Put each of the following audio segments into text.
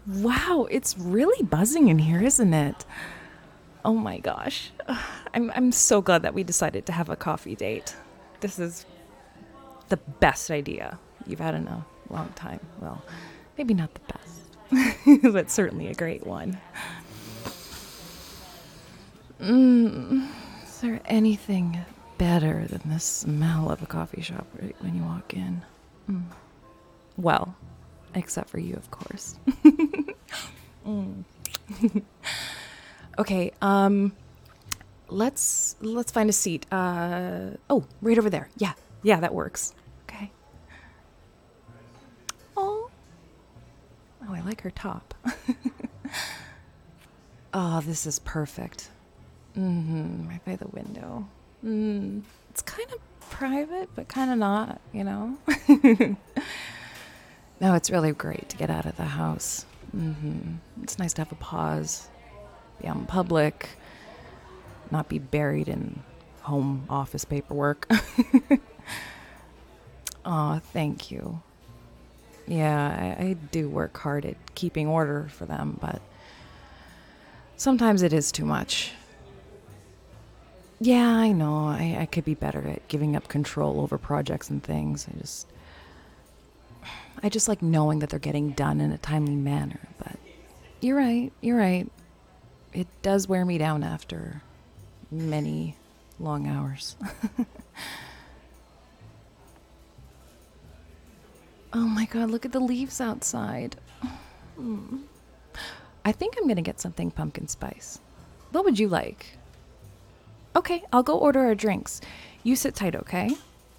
Wow, it's really buzzing in here, isn't it? Oh my gosh. I'm so glad that we decided to have a coffee date. This is the best idea you've had in a long time. Well, maybe not the best, but certainly a great one. Is there anything better than the smell of a coffee shop right when you walk in? Well, except for you, of course. Okay, let's find a seat. Oh, right over there. Yeah, yeah, that works. Okay. Oh, oh, I like her top. Oh, this is perfect. Right by the window. It's kind of private, but kind of not, you know? No, it's really great to get out of the house. It's nice to have a pause, be out in public, not be buried in home office paperwork. Oh, thank you. Yeah, I do work hard at keeping order for them, but sometimes it is too much. Yeah, I know. I could be better at giving up control over projects and things. I just like knowing that they're getting done in a timely manner. But you're right. You're right. It does wear me down after many long hours. Oh my god, look at the leaves outside. I think I'm gonna get something pumpkin spice. What would you like? Okay, I'll go order our drinks. You sit tight, okay?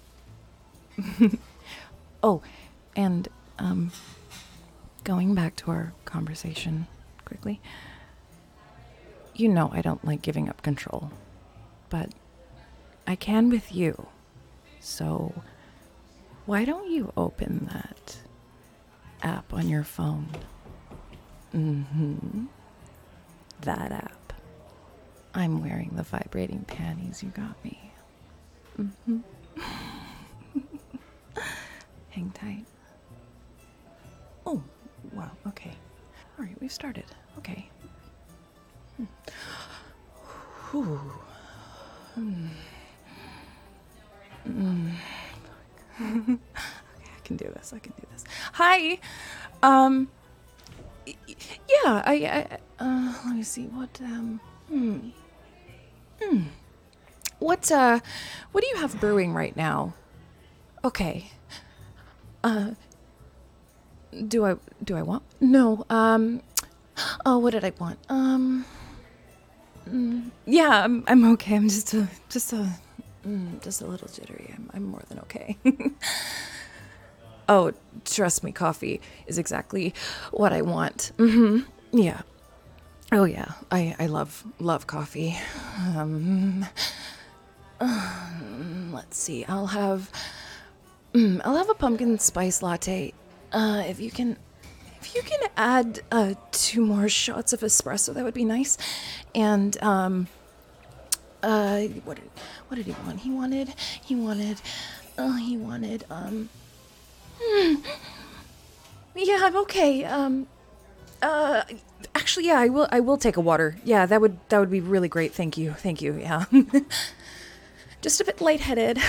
Oh, and going back to our conversation quickly. You know I don't like giving up control, but I can with you. So why don't you open that app on your phone? That app. I'm wearing the vibrating panties you got me. Hang tight. Oh, wow, okay. All right, we've started. Okay. Whew. Okay, I can do this. I can do this. Hi. Um. Yeah. Let me see. What do you have brewing right now? Okay. Do I want? No. Oh, what did I want? Yeah, I'm okay. I'm just a little jittery. I'm more than okay. Oh, trust me, coffee is exactly what I want. Yeah. Oh yeah, I love coffee. Um, let's see. I'll have a pumpkin spice latte. If you can add 2 more shots of espresso, that would be nice. And what did he want? He wanted. Yeah, I'm okay. Actually, yeah, I will take a water. Yeah, that would be really great. Thank you. Yeah. Just a bit lightheaded.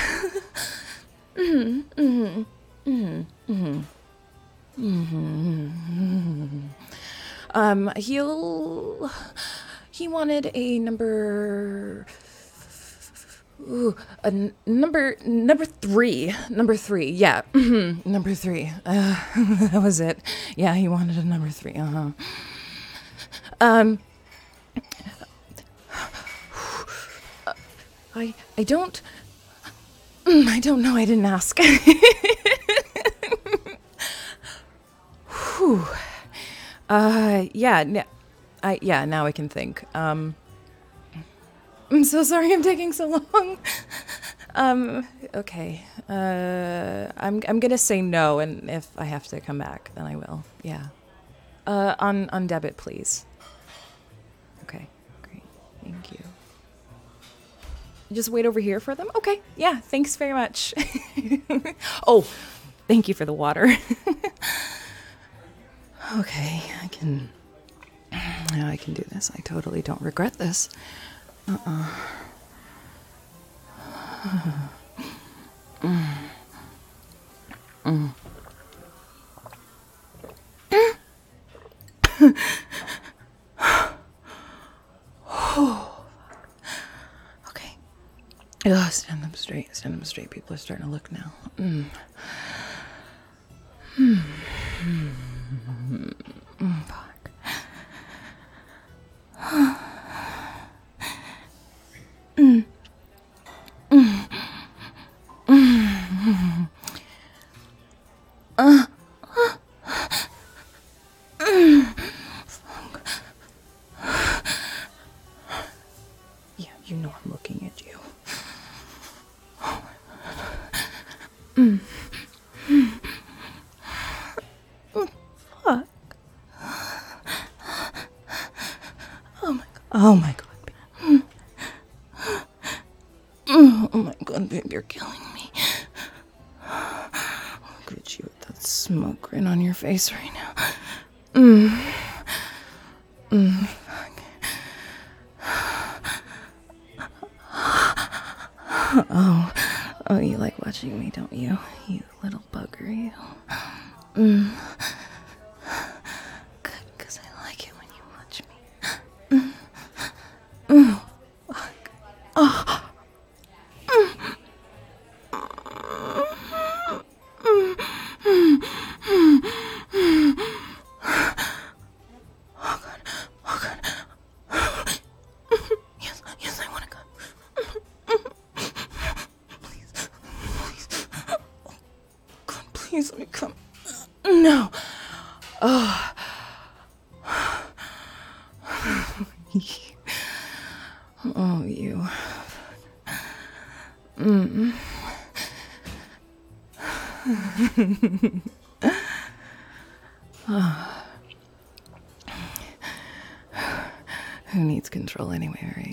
He wanted a number. Ooh, number three. Number three. Yeah. Number three. That was it. Yeah, he wanted a number three. Um. I don't. I don't know. I didn't ask. Whew. Yeah. Yeah. Now I can think. I'm so sorry I'm taking so long. Okay. I'm gonna say no, and if I have to come back, then I will. Yeah. On debit, please. Okay. Great. Thank you. Just wait over here for them? Okay. Yeah, thanks very much. Oh, thank you for the water. Okay, I can do this. I totally don't regret this. Okay. Ugh, stand them straight. Stand them straight. People are starting to look now. Fuck. Yeah, you know I'm looking at you. Fuck. Oh my god. Oh my god, babe, you're killing me. Look at you with that smoke grin on your face right now. Fuck. Oh, you like watching me, don't you? You little bugger, you. Good, because I like it when you watch me. Fuck. Oh. Yes, I want to go. Please let me come. No. Oh. Oh, you. Who needs control anyway,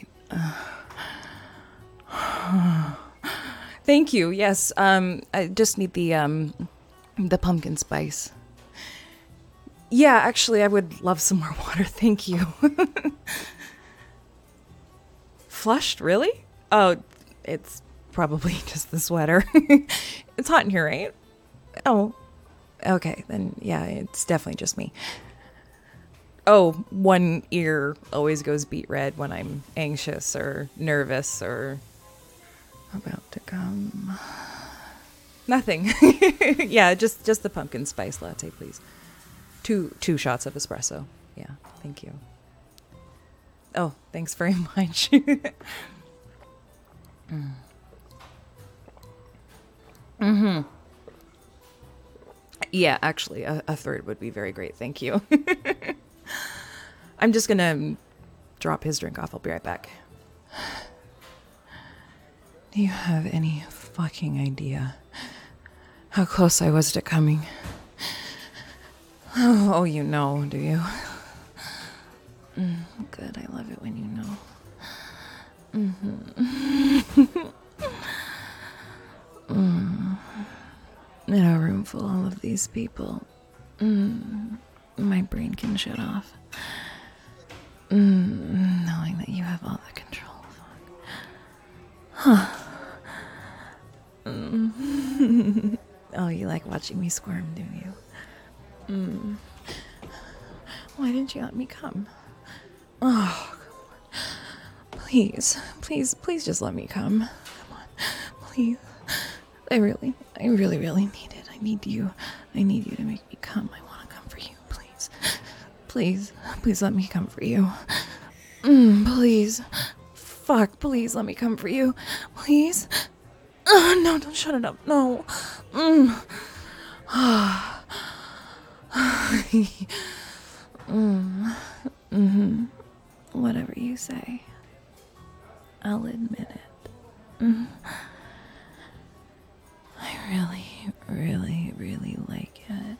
right? Thank you. Yes. I just need the pumpkin spice. Yeah, actually, I would love some more water. Thank you. Flushed, really? Oh, it's probably just the sweater. It's hot in here, right? Oh, okay. Then, yeah, it's definitely just me. Oh, one ear always goes beet red when I'm anxious or nervous or about to come. Nothing. Yeah, just the pumpkin spice latte, please. Two shots of espresso. Yeah, thank you. Oh, thanks very much. Yeah, actually, a third would be very great. Thank you. I'm just gonna drop his drink off. I'll be right back. Do you have any fucking idea how close I was to coming? Oh, you know, do you? Good, I love it when you know. In a room full of these people, my brain can shut off. Knowing that you have all the control. Huh. Oh, you like watching me squirm, do you? Why didn't you let me come? Oh, please just let me come. Come on, please. I really need it. I need you to make me come. I want to come for you, please let me come for you. Please. Fuck, please let me come for you. Please. No, don't shut it up. No. Whatever you say. I'll admit it. I really like it.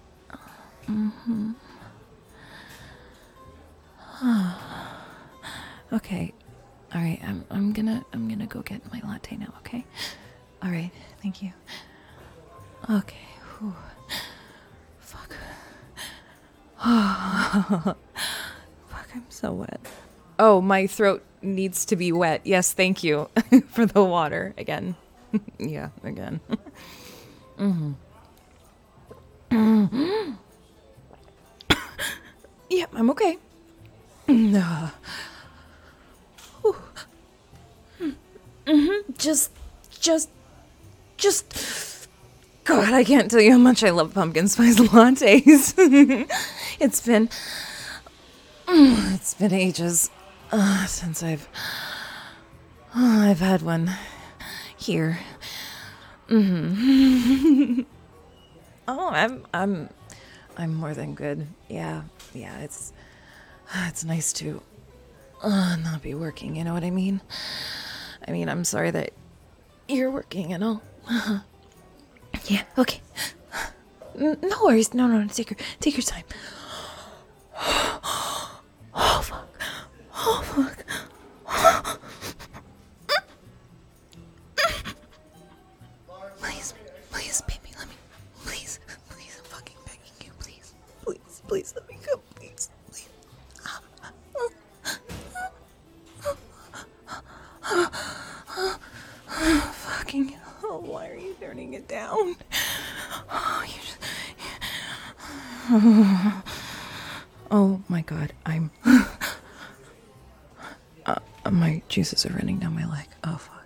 Okay. All right. I'm gonna go get my latte now. Okay. All right. Thank you. Okay. Whew. Fuck. Fuck, I'm so wet. Oh, my throat needs to be wet. Yes, thank you for the water again. Yeah, again. Yeah, I'm okay. Uh, just, just, just. God, I can't tell you how much I love pumpkin spice lattes. It's been ages since I've had one here. Oh, I'm more than good. Yeah, yeah. It's nice to not be working. You know what I mean? I mean, I'm sorry that you're working and all. Yeah. Okay. No worries. No. Take your time. Oh fuck. Oh fuck. Please, baby, let me. Please, I'm fucking begging you. Please, let me go. Please. Fucking hell, why are you turning it down? Oh, oh my god, my juices are running down my leg. Oh fuck.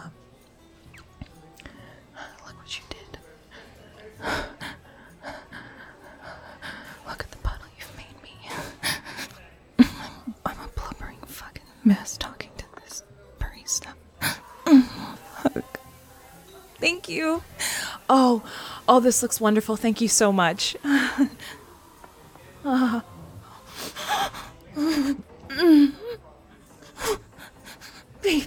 Look what you did. Look at the puddle you've made me. I'm a blubbering fucking mess talking to this barista. Fuck. Thank you. Oh, this looks wonderful. Thank you so much. Babe.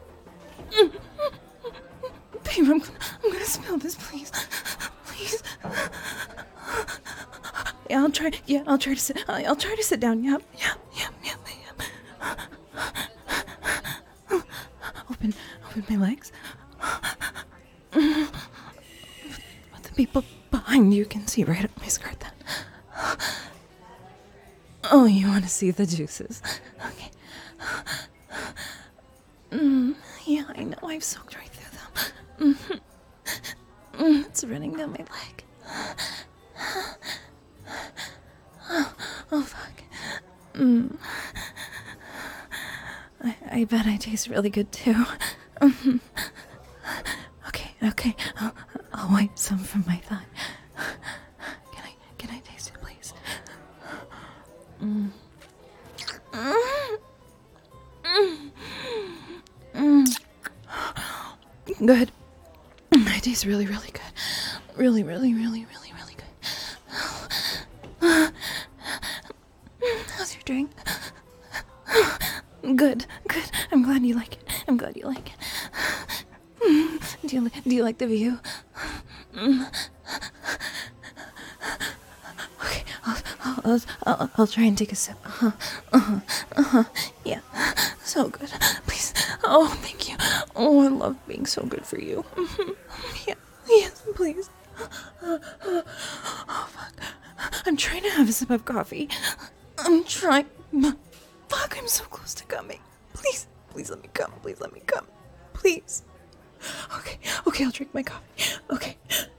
Babe, I'm gonna spill this, please. Please. Yeah, I'll try. Yeah, I'll try to sit. I'll try to sit down. Yep. Open my legs. What the people behind you can see right up my skirt. Then. Oh, you want to see the juices? Okay. Yeah, I know. I've soaked right through them. It's running down my leg. Oh fuck. I bet I taste really good too. Okay. I'll wipe some from my thigh. Can I taste it, please? Good. I taste really, really good. Really, really, really, really, really good. How's your drink? Good. I'm glad you like it. Do you like the view? Okay, I'll try and take a sip. Yeah, so good. Please. Oh, thank you. Oh, I love being so good for you. Yeah, yes, please. Oh, fuck. I'm trying to have a sip of coffee. I'm trying. Fuck, I'm so close to coming. Please let me come. Please. Okay, I'll drink my coffee. Okay.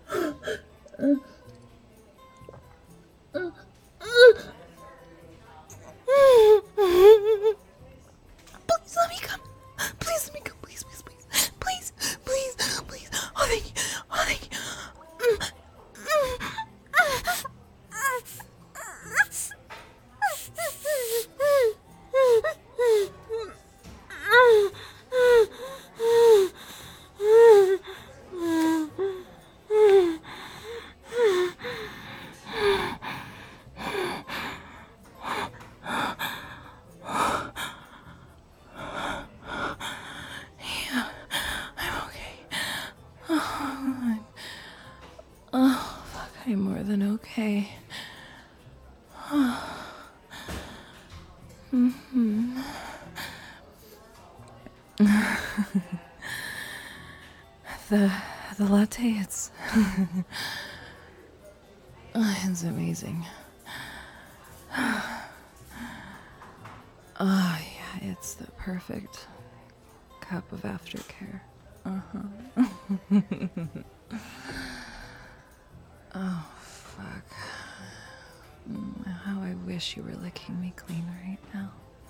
Please let me come. Please. Oh, thank you. I'm more than okay. The latte, it's amazing. Oh, yeah, it's the perfect cup of aftercare. Uh-huh. Oh, fuck. How I wish you were licking me clean right now.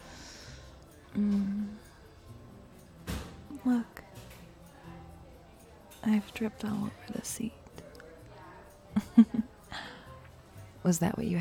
Look. I've dripped all over the seat. Was that what you